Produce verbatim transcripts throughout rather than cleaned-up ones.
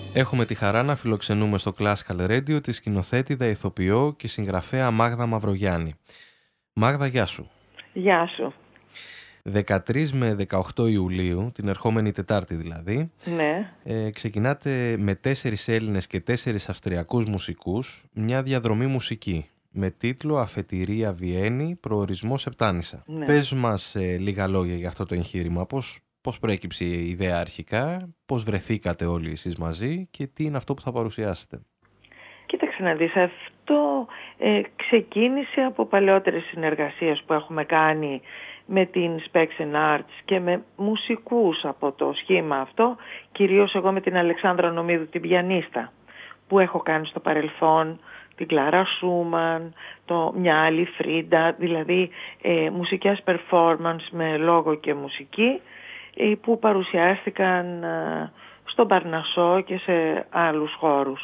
Έχουμε τη χαρά να φιλοξενούμε στο Classical Radio τη σκηνοθέτηδα, ηθοποιό και συγγραφέα Μάγδα Μαυρογιάννη. Μάγδα, γεια σου. Γεια σου. δεκατρείς με δεκαοκτώ Ιουλίου, την ερχόμενη Τετάρτη δηλαδή, Ναι. ε, ξεκινάτε με τέσσερις Έλληνες και τέσσερις Αυστριακούς μουσικούς μια διαδρομή μουσική με τίτλο «Αφετηρία Βιέννη, προορισμό Σεπτάνισσα». Ναι. Πες μας ε, λίγα λόγια για αυτό το εγχείρημα. Πώς, πώς προέκυψε η ιδέα αρχικά, πώς βρεθήκατε όλοι εσείς μαζί και τι είναι αυτό που θα παρουσιάσετε? Κοίταξε να δεις, αυτό ε, ξεκίνησε από παλαιότερες συνεργασίες που έχουμε κάνει με την Specs and Arts και με μουσικούς από το σχήμα αυτό, κυρίως εγώ με την Αλεξάνδρα Νομίδου, την πιανίστα, που έχω κάνει στο παρελθόν, την Κλάρα Σούμαν, το, μια άλλη Φρίντα, δηλαδή ε, μουσικές performance με λόγο και μουσική, ε, που παρουσιάστηκαν ε, στον Παρνασσό και σε άλλους χώρους.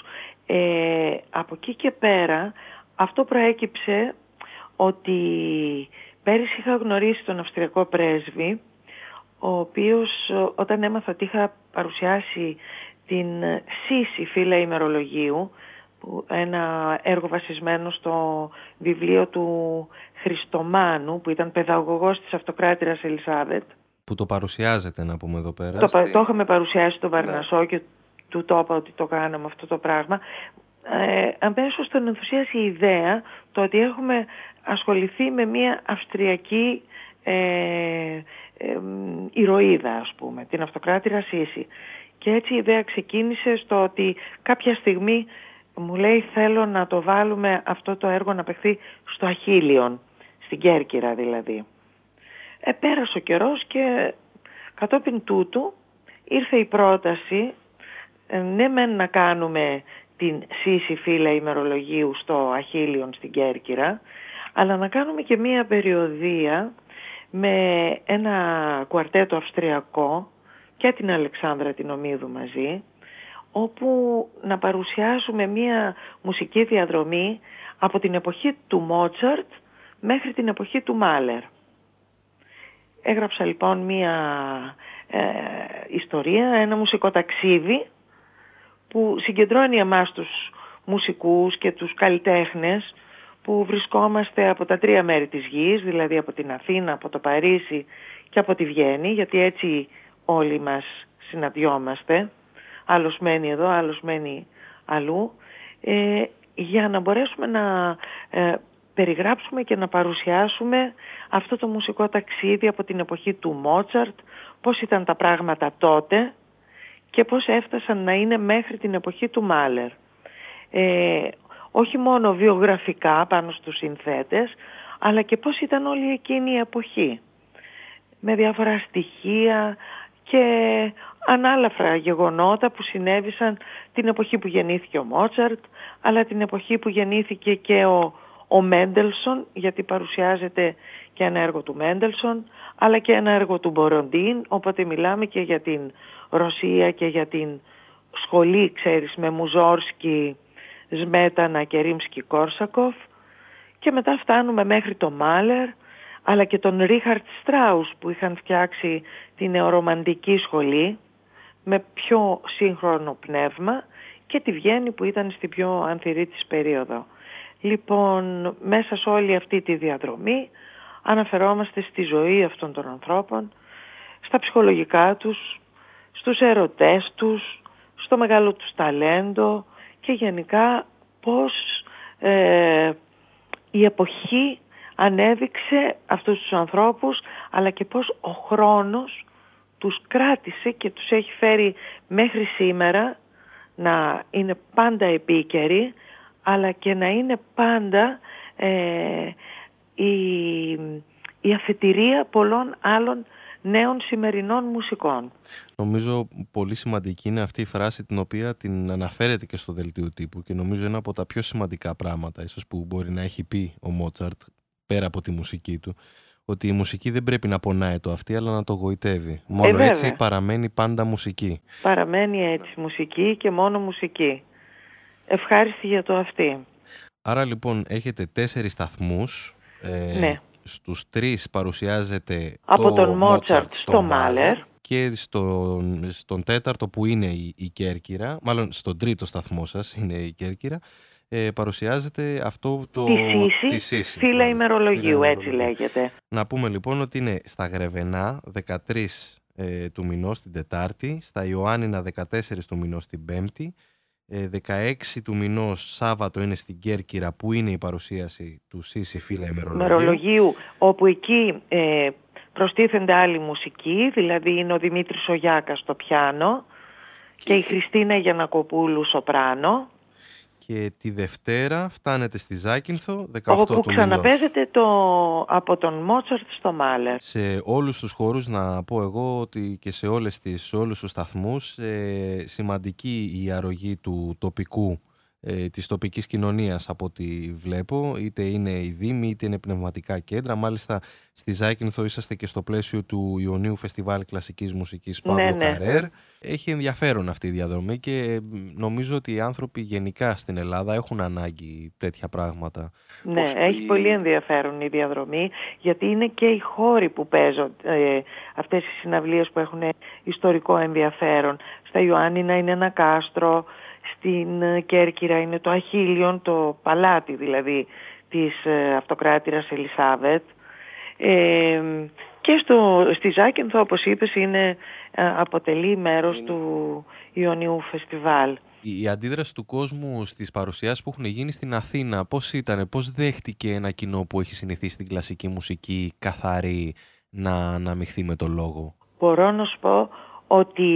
Ε, από εκεί και πέρα αυτό προέκυψε ότι πέρυσι είχα γνωρίσει τον Αυστριακό πρέσβη, ο οποίος όταν έμαθα ότι είχα παρουσιάσει την Σύση φύλλα ημερολογίου, ένα έργο βασισμένο στο βιβλίο του Χριστομάνου, που ήταν παιδαγωγός της Αυτοκράτηρας Ελισάβετ. Που το παρουσιάζετε, να πούμε εδώ πέρα. Το, στη... το είχαμε παρουσιάσει στο Βαρνασσό, ναι. Και του το είπα ότι το κάναμε αυτό το πράγμα. Ε, αμέσως τον ενθουσίασε η ιδέα το ότι έχουμε ασχοληθεί με μια αυστριακή ε, ε, ηρωίδα, ας πούμε, την Αυτοκράτηρα Σύση. Και έτσι η ιδέα ξεκίνησε στο ότι κάποια στιγμή μου λέει θέλω να το βάλουμε αυτό το έργο να παιχθεί στο Αχίλιον, στην Κέρκυρα δηλαδή. Ε, πέρασε ο καιρός και κατόπιν τούτου ήρθε η πρόταση ε, ναι μεν να κάνουμε την Σύση φύλλα ημερολογίου στο Αχίλιον στην Κέρκυρα, αλλά να κάνουμε και μία περιοδεία με ένα κουαρτέτο αυστριακό και την Αλεξάνδρα την Ομίδου μαζί, όπου να παρουσιάσουμε μία μουσική διαδρομή από την εποχή του Μότσαρτ μέχρι την εποχή του Μάλερ. Έγραψα λοιπόν μία ε, ιστορία, ένα μουσικό ταξίδι που συγκεντρώνει εμάς τους μουσικούς και τους καλλιτέχνες που βρισκόμαστε από τα τρία μέρη της γης, δηλαδή από την Αθήνα, από το Παρίσι και από τη Βιέννη, γιατί έτσι όλοι μας συναντιόμαστε, άλλος μένει εδώ, άλλος μένει αλλού, ε, για να μπορέσουμε να ε, περιγράψουμε και να παρουσιάσουμε αυτό το μουσικό ταξίδι από την εποχή του Μότσαρτ, πώς ήταν τα πράγματα τότε και πώς έφτασαν να είναι μέχρι την εποχή του Μάλερ. Ε, όχι μόνο βιογραφικά πάνω στους συνθέτες, αλλά και πώς ήταν όλη εκείνη η εποχή. Με διάφορα στοιχεία και ανάλαφρα γεγονότα που συνέβησαν την εποχή που γεννήθηκε ο Μότσαρτ, αλλά την εποχή που γεννήθηκε και ο, ο Μέντελσον, γιατί παρουσιάζεται και ένα έργο του Μέντελσον, αλλά και ένα έργο του Μποροντίν, οπότε μιλάμε και για την Ρωσία και για την σχολή, ξέρεις, με Μουζόρσκι, Σμέτανα και Ρίμσκι Κόρσακοφ, και μετά φτάνουμε μέχρι το Μάλερ, αλλά και τον Ρίχαρτ Στράους που είχαν φτιάξει την νεορομαντική σχολή με πιο σύγχρονο πνεύμα, και τη Βιέννη που ήταν στην πιο ανθυρή της περίοδο. Λοιπόν, μέσα σε όλη αυτή τη διαδρομή αναφερόμαστε στη ζωή αυτών των ανθρώπων, στα ψυχολογικά τους, στους ερωτές τους, στο μεγάλο τους ταλέντο και γενικά πώς ε, η εποχή ανέδειξε αυτούς τους ανθρώπους, αλλά και πώς ο χρόνος τους κράτησε και τους έχει φέρει μέχρι σήμερα να είναι πάντα επίκαιροι, αλλά και να είναι πάντα ε, η, η αφετηρία πολλών άλλων νέων σημερινών μουσικών. Νομίζω πολύ σημαντική είναι αυτή η φράση, την οποία την αναφέρεται και στο δελτίο τύπου, και νομίζω είναι από τα πιο σημαντικά πράγματα ίσως που μπορεί να έχει πει ο Μότσαρτ, πέρα από τη μουσική του, ότι η μουσική δεν πρέπει να πονάει το αυτί, αλλά να το γοητεύει. Μόνο ε, έτσι παραμένει πάντα μουσική. Παραμένει έτσι μουσική και μόνο μουσική. Ευχάριστη για το αυτί. Άρα λοιπόν έχετε τέσσερις σταθμούς. Ε, ναι. Στους τρεις παρουσιάζεται από το τον Μότσαρτ στο Μάλερ. και στον, στον τέταρτο που είναι η, η Κέρκυρα, μάλλον στον τρίτο σταθμό σας είναι η Κέρκυρα, ε, παρουσιάζεται αυτό το... Τη Σύση, φύλλα ημερολογίου, έτσι λέγεται. Να πούμε λοιπόν ότι είναι στα Γρεβενά δεκατρείς ε, του μηνός την Τετάρτη, στα Ιωάννινα δεκατέσσερις του μηνός την Πέμπτη, ε, δεκαέξι του μηνός Σάββατο είναι στην Κέρκυρα που είναι η παρουσίαση του Σύση φύλλα ημερολογίου, όπου εκεί ε, προστίθενται άλλη μουσική, δηλαδή είναι ο Δημήτρης Ογιάκας στο πιάνο και η Χριστίνα Γιαννακοπούλου σοπράνο. Και τη Δευτέρα φτάνετε στη Ζάκυνθο, δεκαοκτώ όπου του μηνός. Όπου ξαναπέζεται το, από τον Μότσαρτ στο Μάλερ. Σε όλους τους χορούς να πω εγώ ότι και σε, όλες τις, σε όλους τους σταθμούς ε, σημαντική η αρρωγή του τοπικού, ε, της τοπικής κοινωνίας από ό,τι βλέπω, είτε είναι οι δήμοι είτε είναι πνευματικά κέντρα. Μάλιστα στη Ζάκυνθο είσαστε και στο πλαίσιο του Ιωνίου Φεστιβάλ Κλασικής Μουσικής Παύλο ναι, ναι. Καρέρ. Έχει ενδιαφέρον αυτή η διαδρομή και νομίζω ότι οι άνθρωποι γενικά στην Ελλάδα έχουν ανάγκη τέτοια πράγματα. Ναι, Πώς... έχει πολύ ενδιαφέρον η διαδρομή, γιατί είναι και οι χώροι που παίζουν ε, αυτές οι συναυλίες που έχουν ιστορικό ενδιαφέρον. Στα Ιωάννινα είναι ένα κάστρο, στην Κέρκυρα είναι το Αχίλιον, το παλάτι δηλαδή της ε, αυτοκράτηρας Ελισάβετ. Ε, και στο, στη Ζάκυνθο, όπως είπες, είναι, αποτελεί μέρος είναι. του Ιωνίου Φεστιβάλ. Η αντίδραση του κόσμου στις παρουσιάσεις που έχουν γίνει στην Αθήνα, πώς ήταν, πώς δέχτηκε ένα κοινό που έχει συνηθίσει την κλασική μουσική καθαρή να αναμειχθεί με το λόγο? Μπορώ να σου πω ότι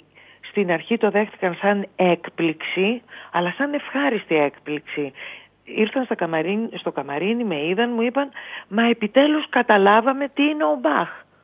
στην αρχή το δέχτηκαν σαν έκπληξη, αλλά σαν ευχάριστη έκπληξη. Ήρθαν στα καμαρίνι, στο καμαρίνι, με είδαν, μου είπαν «Μα επιτέλους καταλάβαμε τι είναι ο Μπαχ».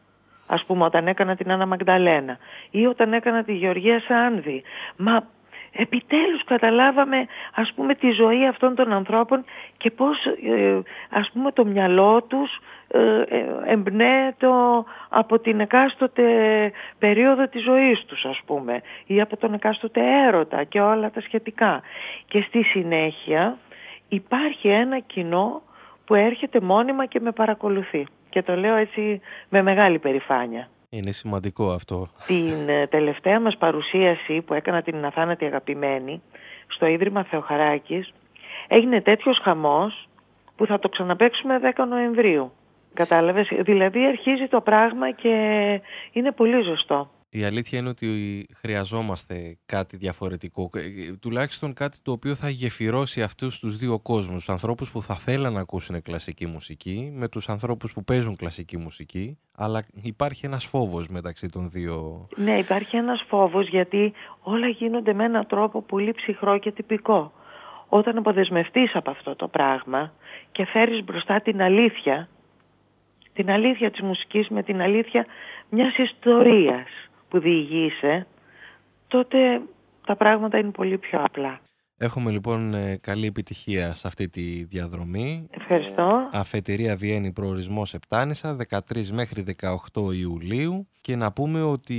Ας πούμε όταν έκανα την Άννα Μαγδαλένα ή όταν έκανα τη Γεωργία Σάνδη. «Μα επιτέλους καταλάβαμε, ας πούμε, τη ζωή αυτών των ανθρώπων και πώς ε, ας πούμε το μυαλό τους ε, ε, εμπνέεται από την εκάστοτε περίοδο της ζωής τους, ας πούμε, ή από τον εκάστοτε έρωτα και όλα τα σχετικά». Και στη συνέχεια υπάρχει ένα κοινό που έρχεται μόνιμα και με παρακολουθεί. Και το λέω έτσι με μεγάλη περηφάνεια. Είναι σημαντικό αυτό. Την τελευταία μας παρουσίαση που έκανα την Αθάνατη Αγαπημένη στο Ίδρυμα Θεοχαράκης έγινε τέτοιος χαμός που θα το ξαναπαίξουμε δέκα Νοεμβρίου. Κατάλαβες, δηλαδή αρχίζει το πράγμα και είναι πολύ ζωστό. Η αλήθεια είναι ότι χρειαζόμαστε κάτι διαφορετικό, τουλάχιστον κάτι το οποίο θα γεφυρώσει αυτούς τους δύο κόσμους, τους ανθρώπους που θα θέλουν να ακούσουν κλασική μουσική με τους ανθρώπους που παίζουν κλασική μουσική, αλλά υπάρχει ένας φόβος μεταξύ των δύο. Ναι, υπάρχει ένας φόβος γιατί όλα γίνονται με έναν τρόπο πολύ ψυχρό και τυπικό. Όταν αποδεσμευτείς από αυτό το πράγμα και φέρεις μπροστά την αλήθεια, την αλήθεια της μουσικής με την αλήθεια μιας ιστορίας που διηγείσαι, τότε τα πράγματα είναι πολύ πιο απλά. Έχουμε λοιπόν καλή επιτυχία σε αυτή τη διαδρομή. Ευχαριστώ. Αφετηρία Βιέννη, προορισμός Επτάνησα, δεκατρείς μέχρι δεκαοκτώ Ιουλίου. Και να πούμε ότι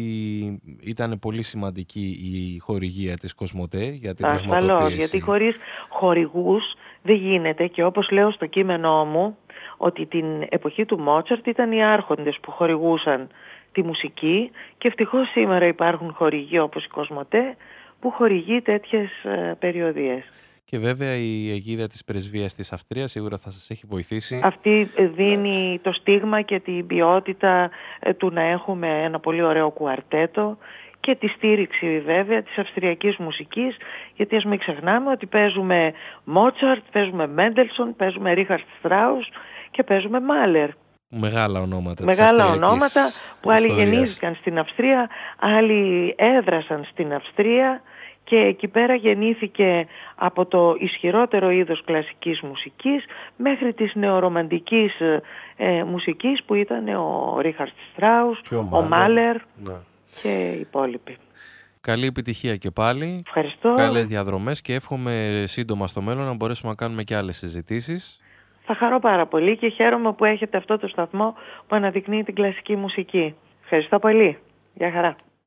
ήταν πολύ σημαντική η χορηγία της Κοσμοτέ για την πραγματοποίηση. Ασφαλώς, γιατί χωρίς χορηγούς δεν γίνεται, και όπως λέω στο κείμενό μου, ότι την εποχή του Μότσαρτ ήταν οι άρχοντες που χορηγούσαν τη μουσική και ευτυχώς σήμερα υπάρχουν χορηγοί όπως η Κοσμοτέ που χορηγεί τέτοιες ε, περιοδίες. Και βέβαια η αιγίδα της πρεσβείας της Αυστρίας σίγουρα θα σας έχει βοηθήσει. Αυτή δίνει το στίγμα και την ποιότητα ε, του να έχουμε ένα πολύ ωραίο κουαρτέτο και τη στήριξη βέβαια της αυστριακής μουσικής, γιατί ας μην ξεχνάμε ότι παίζουμε Μότσαρτ, παίζουμε Μέντελσον, παίζουμε Ρίχαρτ Στράους και παίζουμε Μάλερ. Μεγάλα ονόματα. Μεγάλα ονόματα που άλλοι γεννήθηκαν στην Αυστρία, άλλοι έδρασαν στην Αυστρία και εκεί πέρα γεννήθηκε από το ισχυρότερο είδος κλασικής μουσικής μέχρι της νεορομαντικής ε, μουσικής που ήταν ο Ρίχαρτ Στράους, ο, ο Μάλερ ναι. και οι υπόλοιποι. Καλή επιτυχία και πάλι. Ευχαριστώ. Καλές διαδρομές και εύχομαι σύντομα στο μέλλον να μπορέσουμε να κάνουμε και άλλες συζητήσεις. Θα χαρώ πάρα πολύ και χαίρομαι που έχετε αυτό το σταθμό που αναδεικνύει την κλασική μουσική. Ευχαριστώ πολύ. Γεια χαρά.